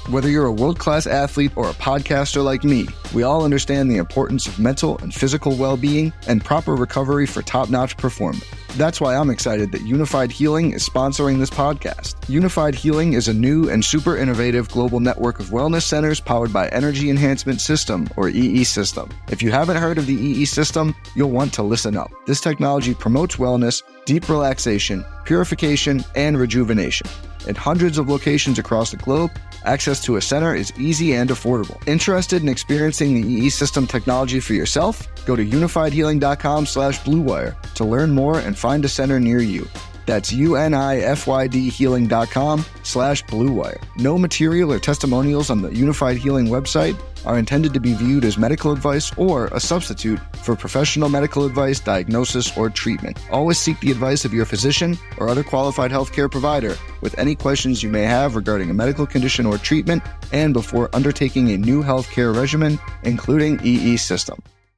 Whether you're a world-class athlete or a podcaster like me, we all understand the importance of mental and physical well-being and proper recovery for top-notch performance. That's why I'm excited that Unified Healing is sponsoring this podcast. Unified Healing is a new and super innovative global network of wellness centers powered by Energy Enhancement System, or EE System. If you haven't heard of the EE System, you'll want to listen up. This technology promotes wellness, deep relaxation, purification, and rejuvenation. In hundreds of locations across the globe, access to a center is easy and affordable. Interested in experiencing the EE System technology for yourself? Go to unifiedhealing.com/bluewire to learn more and find a center near you. That's unifydhealing.com/bluewire. No material or testimonials on the Unified Healing website are intended to be viewed as medical advice or a substitute for professional medical advice, diagnosis, or treatment. Always seek the advice of your physician or other qualified healthcare provider with any questions you may have regarding a medical condition or treatment and before undertaking a new healthcare regimen, including EE System.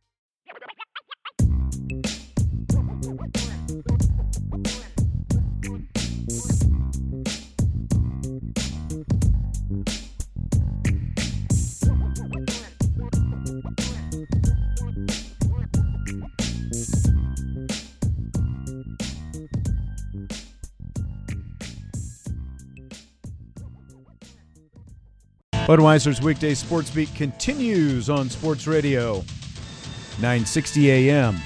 Budweiser's weekday sports beat continues on Sports Radio 960 AM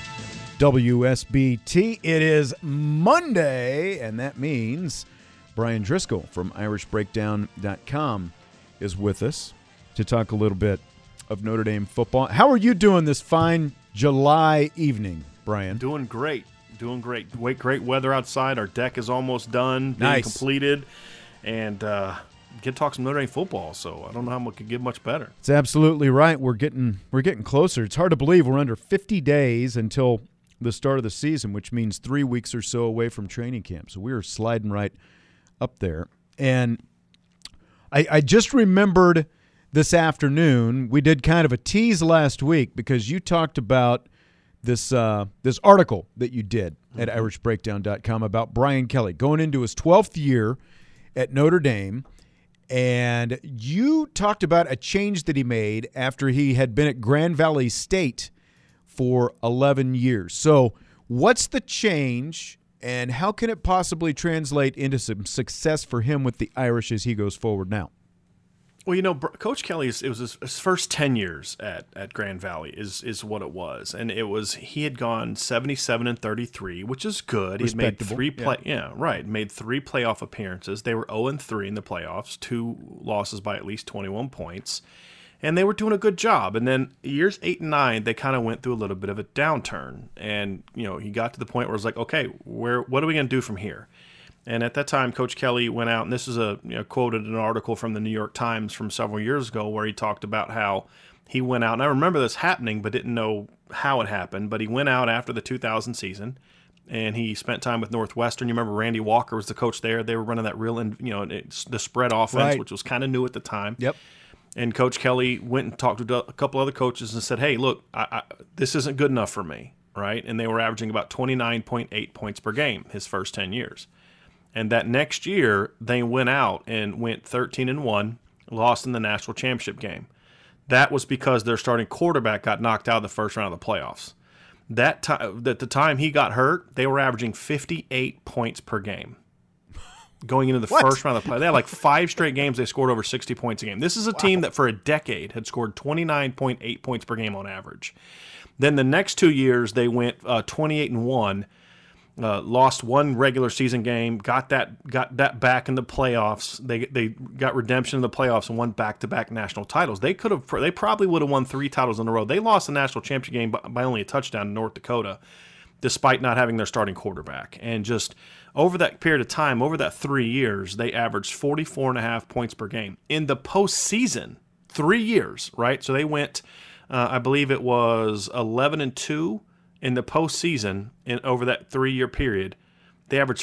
WSBT. It is Monday, and that means Brian Driscoll from IrishBreakdown.com is with us to talk a little bit of Notre Dame football. How are you doing this fine July evening, Brian? Doing great. Great weather outside. Our deck is almost done, being completed, and get to talk some Notre Dame football, so I don't know how it could get much better. It's absolutely right. We're getting closer. It's hard to believe we're under 50 days until the start of the season, which means 3 weeks or so away from training camp. So we're sliding right up there. And I just remembered this afternoon, we did kind of a tease last week because you talked about this article that you did at IrishBreakdown.com about Brian Kelly going into his 12th year at Notre Dame. And you talked about a change that he made after he had been at Grand Valley State for 11 years. So what's the change, and how can it possibly translate into some success for him with the Irish as he goes forward now? Well, Coach Kelly, it was his first 10 years at Grand Valley is what it was. And he had gone 77-33, which is good. He'd made three playoff appearances. They were 0-3 in the playoffs, 2 losses by at least 21 points. And they were doing a good job. And then years 8 and 9, they kind of went through a little bit of a downturn. And, he got to the point where it's like, okay, what are we going to do from here? And at that time, Coach Kelly went out, and this is quoted in an article from the New York Times from several years ago where he talked about how he went out, and I remember this happening but didn't know how it happened, but he went out after the 2000 season, and he spent time with Northwestern. You remember Randy Walker was the coach there. They were running that the spread offense, right, which was kind of new at the time. Yep. And Coach Kelly went and talked to a couple other coaches and said, hey, look, this isn't good enough for me, right? And they were averaging about 29.8 points per game his first 10 years. And that next year, they went out and went 13-1, lost in the national championship game. That was because their starting quarterback got knocked out of the first round of the playoffs. At the time he got hurt, they were averaging 58 points per game going into the first round of the playoffs. They had like 5 straight games they scored over 60 points a game. This is a team that for a decade had scored 29.8 points per game on average. Then the next 2 years, they went 28-1. Lost 1 regular season game, got that back in the playoffs. They got redemption in the playoffs and won back-to-back national titles. They probably would have won 3 titles in a row. They lost the national championship game by only a touchdown in North Dakota, despite not having their starting quarterback. And just over that period of time, over that 3 years, they averaged 44.5 points per game. In the postseason, 3 years, right? So they went, I believe it was 11-2. In the postseason, over that 3-year period, they averaged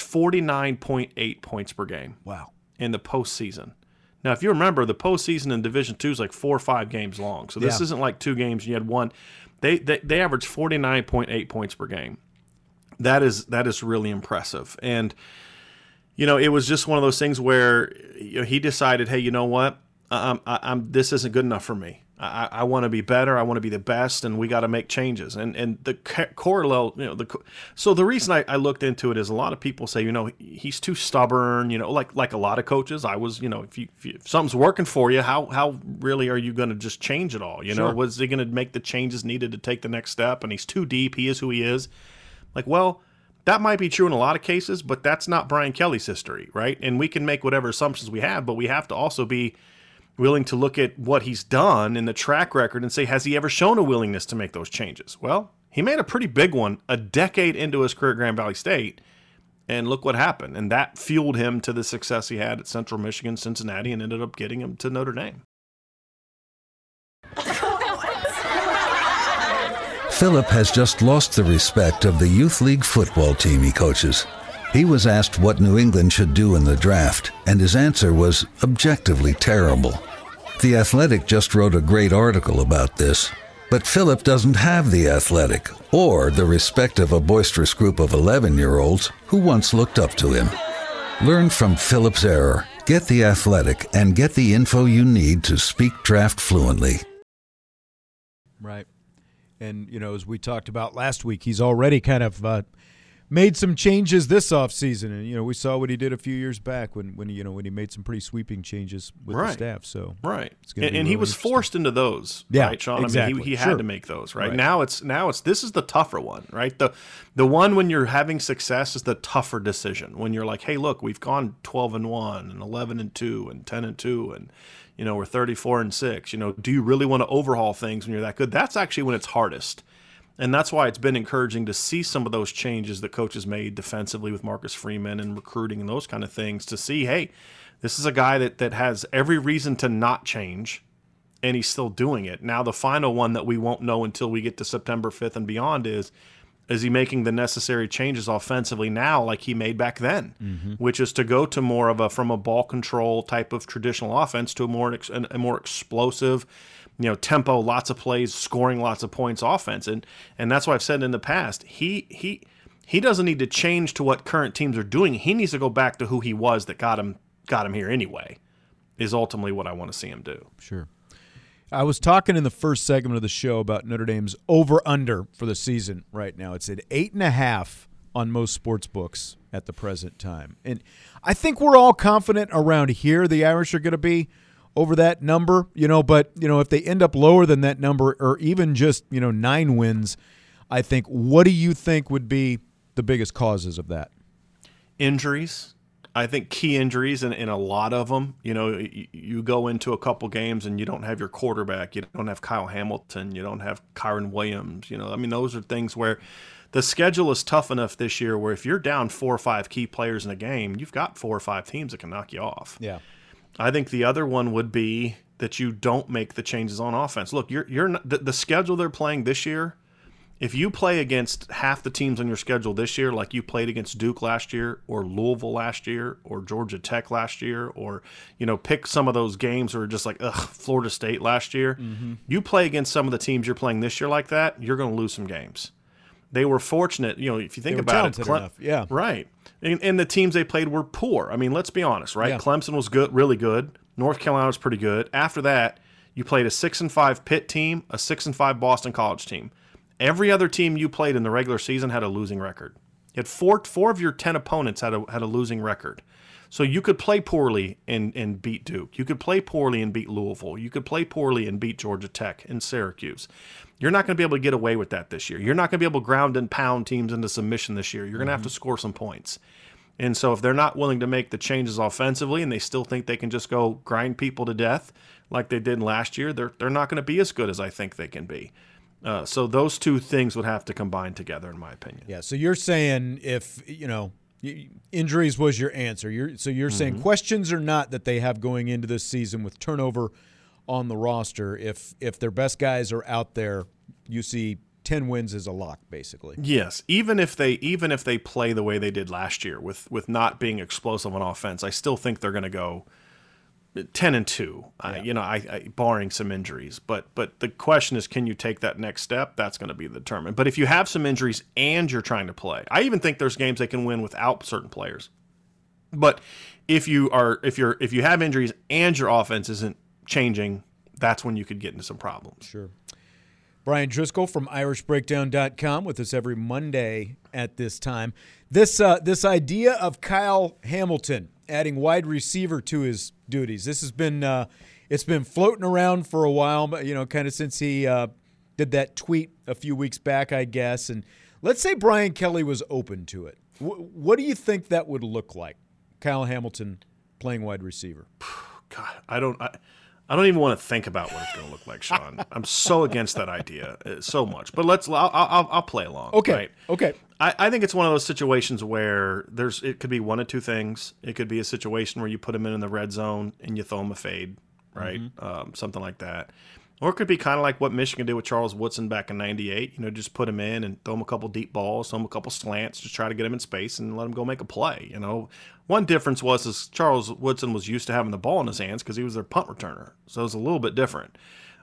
49.8 points per game. Wow. In the postseason. Now, if you remember, the postseason in Division II is like 4 or 5 games long. So this isn't like 2 games and you had 1. They averaged 49.8 points per game. That is really impressive. And, it was just one of those things where he decided, hey, you know what? this isn't good enough for me. I want to be better. I want to be the best, and we got to make changes. And the correlate, so the reason I looked into it is a lot of people say, he's too stubborn. Like a lot of coaches, I was, if something's working for you, how really are you going to just change it all? Sure. Was he going to make the changes needed to take the next step? And he's too deep. He is who he is. Well, that might be true in a lot of cases, but that's not Brian Kelly's history, right? And we can make whatever assumptions we have, but we have to also be willing to look at what he's done in the track record and say, has he ever shown a willingness to make those changes? Well, he made a pretty big one a decade into his career at Grand Valley State, and look what happened. And that fueled him to the success he had at Central Michigan, Cincinnati, and ended up getting him to Notre Dame. Philip has just lost the respect of the youth league football team he coaches. He was asked what New England should do in the draft, and his answer was objectively terrible. The Athletic just wrote a great article about this, but Philip doesn't have the Athletic or the respect of a boisterous group of 11-year-olds who once looked up to him. Learn from Philip's error, get the Athletic, and get the info you need to speak draft fluently. Right. And, as we talked about last week, he's already kind of made some changes this offseason. And, we saw what he did a few years back when he made some pretty sweeping changes with the staff. So right. And really he was forced into those, right, Sean? Exactly. I mean, he had to make those, right? Now it's this is the tougher one, right? The one when you're having success is the tougher decision. When you're like, hey, look, we've gone 12-1 and 11-2 and 10-2 and we're 34-6. Do you really want to overhaul things when you're that good? That's actually when it's hardest. And that's why it's been encouraging to see some of those changes that coaches made defensively with Marcus Freeman and recruiting and those kind of things to see, hey, this is a guy that has every reason to not change, and he's still doing it. Now, the final one that we won't know until we get to September 5th and beyond is he making the necessary changes offensively now like he made back then, which is to go to more of from a ball control type of traditional offense to a more explosive, tempo, lots of plays, scoring lots of points offense. And that's why I've said in the past, he doesn't need to change to what current teams are doing. He needs to go back to who he was that got him here anyway, is ultimately what I want to see him do. Sure. I was talking in the first segment of the show about Notre Dame's over-under for the season right now. It's at 8.5 on most sports books at the present time. And I think we're all confident around here the Irish are going to be over that number, but, if they end up lower than that number or even just, 9 wins, I think, what do you think would be the biggest causes of that? Injuries. I think key injuries in a lot of them. You go into a couple games and you don't have your quarterback. You don't have Kyle Hamilton. You don't have Kyron Williams. Those are things where the schedule is tough enough this year where if you're down 4 or 5 key players in a game, you've got 4 or 5 teams that can knock you off. Yeah. I think the other one would be that you don't make the changes on offense. Look, you're not, the schedule they're playing this year. If you play against half the teams on your schedule this year, like you played against Duke last year or Louisville last year or Georgia Tech last year or, pick some of those games that are just like, Florida State last year. You play against some of the teams you're playing this year like that, you're going to lose some games. They were fortunate, if you think about it. Enough. Yeah. Right. And the teams they played were poor. I mean, let's be honest, right? Yeah. Clemson was good, really good. North Carolina was pretty good. After that, you played a 6-5 Pitt team, a 6-5 Boston College team. Every other team you played in the regular season had a losing record. You had four of your 10 opponents had a losing record. So you could play poorly and beat Duke. You could play poorly and beat Louisville. You could play poorly and beat Georgia Tech and Syracuse. You're not going to be able to get away with that this year. You're not going to be able to ground and pound teams into submission this year. You're going to have to score some points. And so if they're not willing to make the changes offensively and they still think they can just go grind people to death like they did last year, they're not going to be as good as I think they can be. So those two things would have to combine together, in my opinion. Yeah, so you're saying if, injuries was your answer. You're saying questions or not that they have going into this season with turnover on the roster, if their best guys are out there, you see 10 wins as a lock, basically. Yes, even if they play the way they did last year with not being explosive on offense, I still think they're going to go 10-2. Yeah. Barring some injuries. But the question is, can you take that next step? That's going to be determined. But if you have some injuries and you're trying to play, I even think there's games they can win without certain players. But if you have injuries and your offense isn't changing, that's when you could get into some problems. Sure. Brian Driscoll from IrishBreakdown.com with us every Monday at this time. This idea of Kyle Hamilton adding wide receiver to his duties, this has been it's been floating around for a while, but kind of since he did that tweet a few weeks back, I guess. And let's say Brian Kelly was open to it. What do you think that would look like? Kyle Hamilton playing wide receiver. God, I don't even want to think about what it's going to look like, Sean. I'm so against that idea so much. But I'll play along. Okay. Right? Okay. I think it's one of those situations where it could be one of two things. It could be a situation where you put him in the red zone and you throw him a fade, right? Something like that. Or it could be kind of like what Michigan did with Charles Woodson back in '98. Just put him in and throw him a couple deep balls, throw him a couple slants, just try to get him in space and let him go make a play. One difference was Charles Woodson was used to having the ball in his hands because he was their punt returner, so it was a little bit different.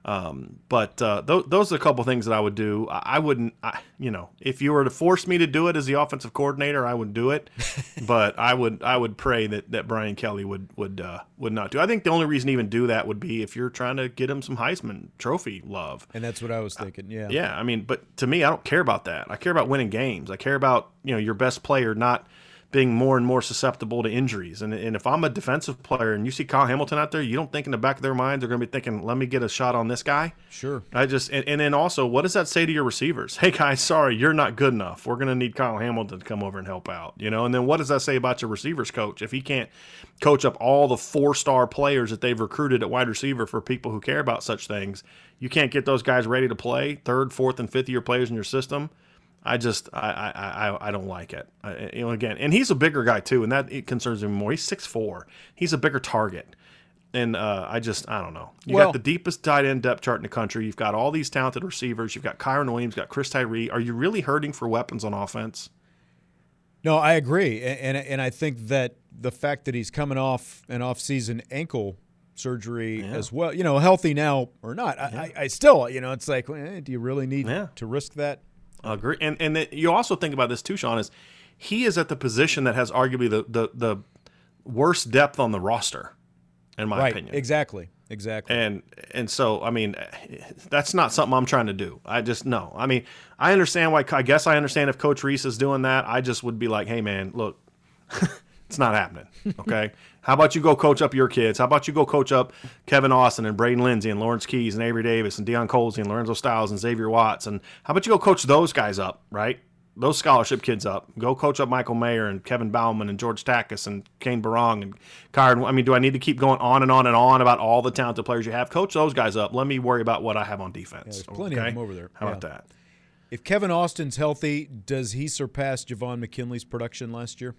But those are a couple things that I would do. I wouldn't, if you were to force me to do it as the offensive coordinator, I would do it. But I would pray that Brian Kelly would not do. I think the only reason to even do that would be if you're trying to get him some Heisman Trophy love. And that's what I was thinking. Yeah. Yeah. But to me, I don't care about that. I care about winning games. I care about your best player not being more and more susceptible to injuries. And if I'm a defensive player and you see Kyle Hamilton out there, you don't think in the back of their minds they're going to be thinking, let me get a shot on this guy? Sure. And then also, what does that say to your receivers? Hey, guys, sorry, you're not good enough. We're going to need Kyle Hamilton to come over and help out. And then what does that say about your receivers coach? If he can't coach up all the 4-star players that they've recruited at wide receiver for people who care about such things, you can't get those guys ready to play, 3rd, 4th, and 5th year players in your system. I don't like it. Again, and he's a bigger guy too, and that concerns me more. He's 6'4". He's a bigger target, and I don't know. You got the deepest tight end depth chart in the country. You've got all these talented receivers. You've got Kyron Williams, you've got Chris Tyree. Are you really hurting for weapons on offense? No, I agree, and I think that the fact that he's coming off an off-season ankle surgery as well, healthy now or not, I still, it's like, do you really need to risk that? Agree, and you also think about this too, Sean. Is he is at the position that has arguably the worst depth on the roster, in my opinion. Exactly. And so that's not something I'm trying to do. I understand why. I guess I understand if Coach Reese is doing that. I just would be like, hey man, look, it's not happening. Okay. How about you go coach up your kids? How about you go coach up Kevin Austin and Braden Lindsey and Lawrence Keys and Avery Davis and Deion Colsey and Lorenzo Styles and Xavier Watts? And how about you go coach those guys up, right? Those scholarship kids up. Go coach up Michael Mayer and Kevin Bauman and George Takis and Kane Barong and Kyron. Do I need to keep going on and on and on about all the talented players you have? Coach those guys up. Let me worry about what I have on defense. There's plenty of them over there. How about that? If Kevin Austin's healthy, does he surpass Javon McKinley's production last year?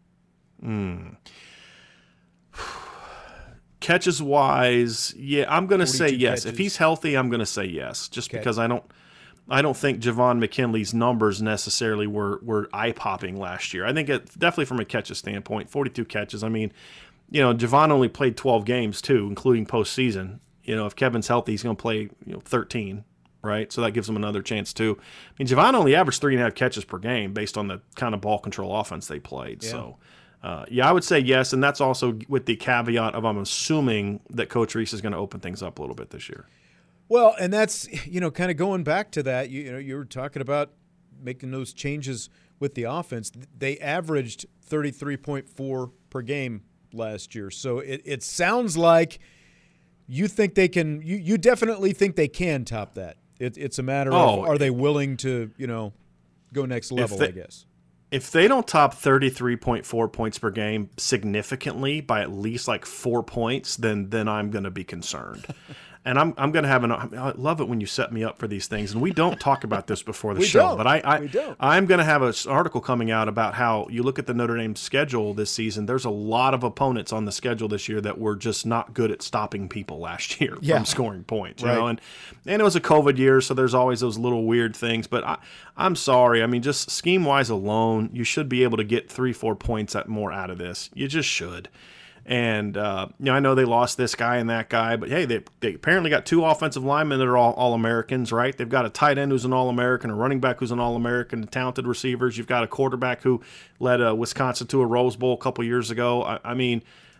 Catches wise, yeah, I'm going to say yes. Catches. If he's healthy, I'm going to say yes, just because I don't think Javon McKinley's numbers necessarily were eye-popping last year. I think definitely from a catches standpoint, 42 catches. Javon only played 12 games too, including postseason. If Kevin's healthy, he's going to play 13, right? So that gives him another chance too. Javon only averaged 3.5 catches per game based on the kind of ball control offense they played. Yeah. So. I would say yes, and that's also with the caveat of I'm assuming that Coach Reese is going to open things up a little bit this year. Well, and that's kind of going back to that. You were talking about making those changes with the offense. They averaged 33.4 per game last year, so it sounds like you think they can. You definitely think they can top that. It's a matter of are they willing to go next level, I guess. If they don't top 33.4 points per game significantly by at least like 4 points, then I'm going to be concerned. And I'm going to have I love it when you set me up for these things. And we don't talk about this before the show. But I'm going to have an article coming out about how you look at the Notre Dame schedule this season. There's a lot of opponents on the schedule this year that were just not good at stopping people last year from scoring points. You know? And it was a COVID year, so there's always those little weird things. But I'm sorry. just scheme-wise alone, you should be able to get 3-4 points more out of this. You just should. And, I know they lost this guy and that guy, but, hey, they apparently got 2 offensive linemen that are all-Americans, right? They've got a tight end who's an All-American, a running back who's an All-American, talented receivers. You've got a quarterback who led Wisconsin to a Rose Bowl a couple years ago.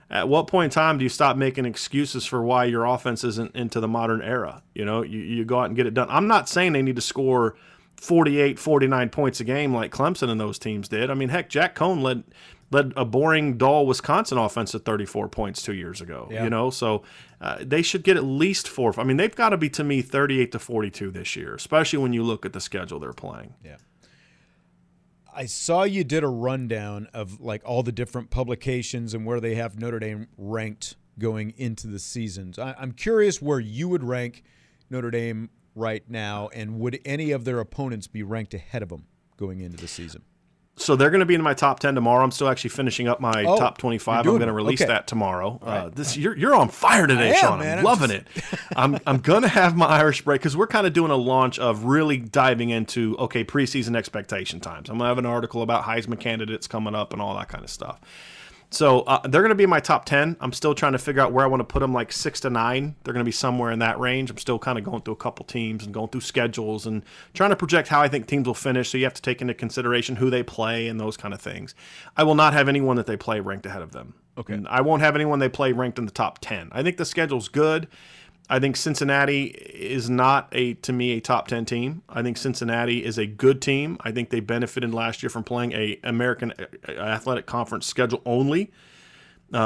At what point in time do you stop making excuses for why your offense isn't into the modern era? You go out and get it done. I'm not saying they need to score 48, 49 points a game like Clemson and those teams did. I mean, heck, Jack Cohn led a boring, dull Wisconsin offense to 34 points 2 years ago. Yeah. So they should get at least 4. I mean, they've got to be, to me, 38 to 42 this year, especially when you look at the schedule they're playing. Yeah. I saw you did a rundown of like all the different publications and where they have Notre Dame ranked going into the seasons. I'm curious where you would rank Notre Dame right now, and would any of their opponents be ranked ahead of them going into the season? So they're going to be in my top 10 tomorrow. I'm still actually finishing up my top 25. I'm going to release that tomorrow. Right. You're on fire today, Sean. I'm loving it. I'm going to have my Irish break because we're kind of doing a launch of really diving into, preseason expectation times. I'm going to have an article about Heisman candidates coming up and all that kind of stuff. So they're going to be in my top 10. I'm still trying to figure out where I want to put them, like 6 to 9. They're going to be somewhere in that range. I'm still kind of going through a couple teams and going through schedules and trying to project how I think teams will finish. So you have to take into consideration who they play and those kind of things. I will not have anyone that they play ranked ahead of them. Okay. And I won't have anyone they play ranked in the top 10. I think the schedule's good. I think Cincinnati is not, to me, a top 10 team. I think Cincinnati is a good team. I think they benefited last year from playing a American Athletic Conference schedule only. So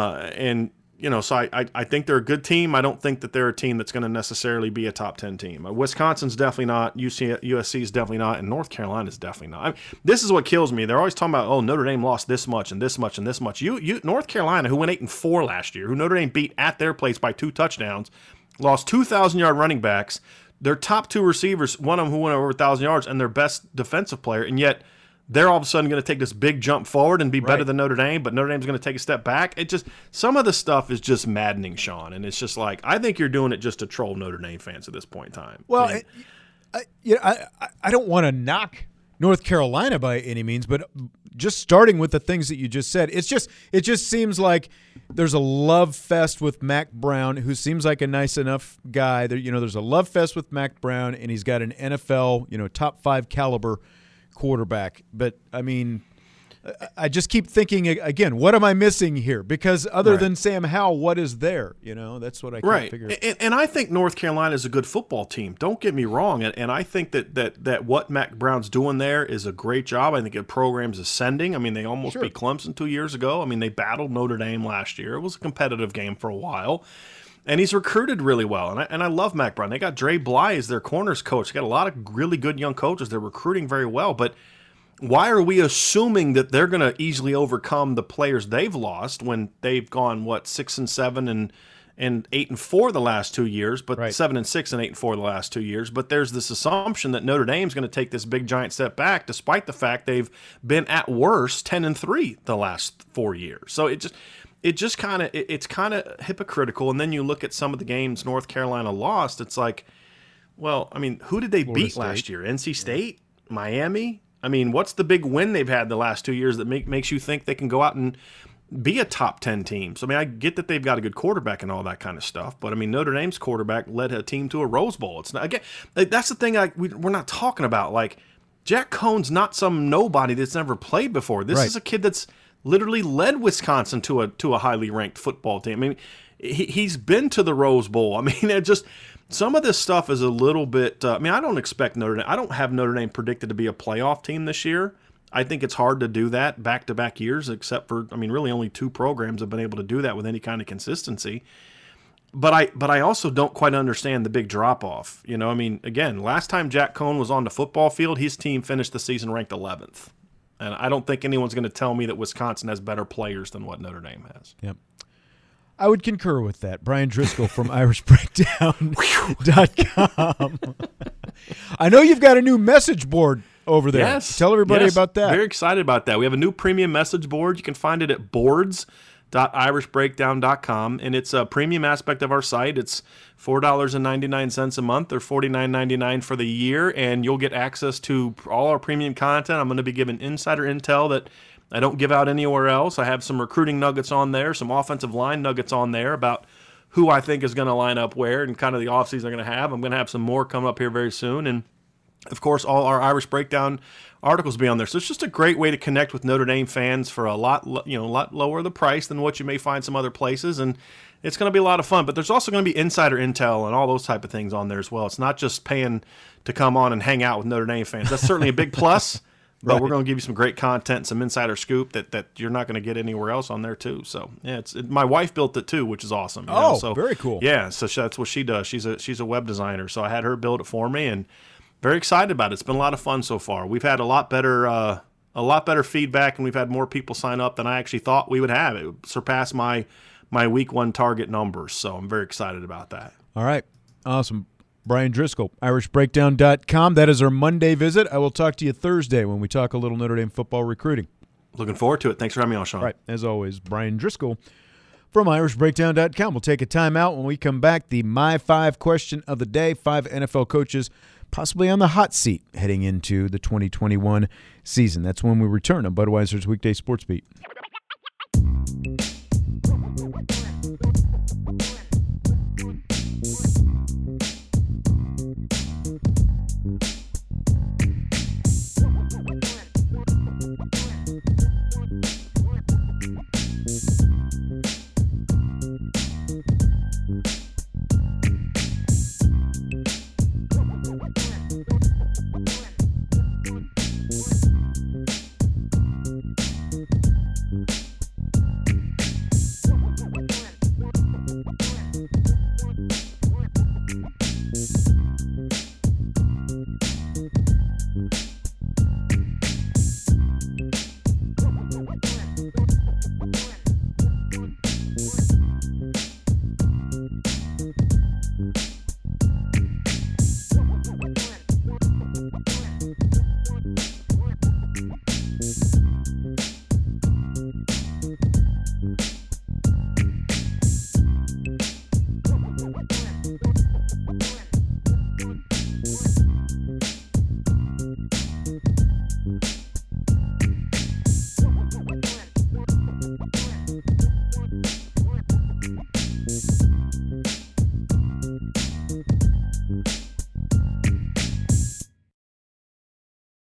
I think they're a good team. I don't think that they're a team that's going to necessarily be a top 10 team. Wisconsin's definitely not. USC is definitely not. And North Carolina is definitely not. This is what kills me. They're always talking about, Notre Dame lost this much and this much and this much. North Carolina, who went 8-4 last year, who Notre Dame beat at their place by 2 touchdowns, lost 2,000-yard running backs, their top 2 receivers, one of them who went over 1,000 yards, and their best defensive player, and yet they're all of a sudden going to take this big jump forward and be better than Notre Dame, but Notre Dame's going to take a step back. Some of the stuff is just maddening, Sean, and it's just like, I think you're doing it just to troll Notre Dame fans at this point in time. Well, I don't want to knock North Carolina by any means, but just starting with the things that you just said, it just seems like there's a love fest with Mack Brown, who seems like a nice enough guy. There's a love fest with Mack Brown, and he's got an NFL, top 5 caliber quarterback. But I mean, I just keep thinking again, what am I missing here? Because other than Sam Howell, what is there? That's what I can't figure. And I think North Carolina is a good football team. Don't get me wrong. And I think that what Mack Brown's doing there is a great job. I think the program's ascending. I mean, they almost beat Clemson 2 years ago. I mean, they battled Notre Dame last year. It was a competitive game for a while. And he's recruited really well. And I love Mack Brown. They got Dre Bly as their corners coach. They got a lot of really good young coaches. They're recruiting very well. But why are we assuming that they're going to easily overcome the players they've lost when they've gone 6-7 and 8-4 the last 2 years, but 7-6 and 8-4 the last 2 years? But there's this assumption that Notre Dame's going to take this big giant step back, despite the fact they've been at worst 10-3 the last 4 years. So it's kind of hypocritical. And then you look at some of the games North Carolina lost. It's like, well, I mean, who did they beat last year? NC State, Miami. I mean, what's the big win they've had the last 2 years that makes you think they can go out and be a top 10 team? So, I mean, I get that they've got a good quarterback and all that kind of stuff, but I mean, Notre Dame's quarterback led a team to a Rose Bowl. It's not, again, that's the thing we're not talking about. Like, Jack Cohn's not some nobody that's never played before. This is a kid that's literally led Wisconsin to a highly ranked football team. I mean, he's been to the Rose Bowl. I mean, some of this stuff is a little bit. I don't expect Notre Dame. I don't have Notre Dame predicted to be a playoff team this year. I think it's hard to do that back-to-back years, except for, really only 2 programs have been able to do that with any kind of consistency. But I also don't quite understand the big drop-off. Again, last time Jack Cohn was on the football field, his team finished the season ranked 11th. And I don't think anyone's going to tell me that Wisconsin has better players than what Notre Dame has. Yep. I would concur with that. Brian Driscoll from IrishBreakdown.com. I know you've got a new message board over there. Yes. Tell everybody about that. Very excited about that. We have a new premium message board. You can find it at boards.irishbreakdown.com, and it's a premium aspect of our site. It's $4.99 a month or $49.99 for the year, and you'll get access to all our premium content. I'm going to be giving insider intel that I don't give out anywhere else. I have some recruiting nuggets on there, some offensive line nuggets on there about who I think is going to line up where and kind of the offseason they're going to have. I'm going to have some more coming up here very soon. And Of course, all our Irish Breakdown articles will be on there. So it's just a great way to connect with Notre Dame fans for a lot lower the price than what you may find some other places. And it's going to be a lot of fun. But there's also going to be insider intel and all those type of things on there as well. It's not just paying to come on and hang out with Notre Dame fans. That's certainly a big plus. But Right. we're going to give you some great content, some insider scoop that you're not going to get anywhere else on there too. So yeah, my wife built it too, which is awesome. You know? So, very cool. Yeah, so that's what she does. She's a web designer, so I had her build it for me, and very excited about it. It's been a lot of fun so far. We've had a lot better feedback, and we've had more people sign up than I actually thought we would have. It surpassed my week 1 target numbers, so I'm very excited about that. All right. Awesome. Brian Driscoll, irishbreakdown.com. That is our Monday visit. I will talk to you Thursday when we talk a little Notre Dame football recruiting. Looking forward to it. Thanks for having me on, Sean. All right. As always, Brian Driscoll from irishbreakdown.com. We'll take a timeout. When we come back, the My 5 question of the day, 5 NFL coaches possibly on the hot seat heading into the 2021 season. That's when we return on Budweiser's Weekday Sports Beat.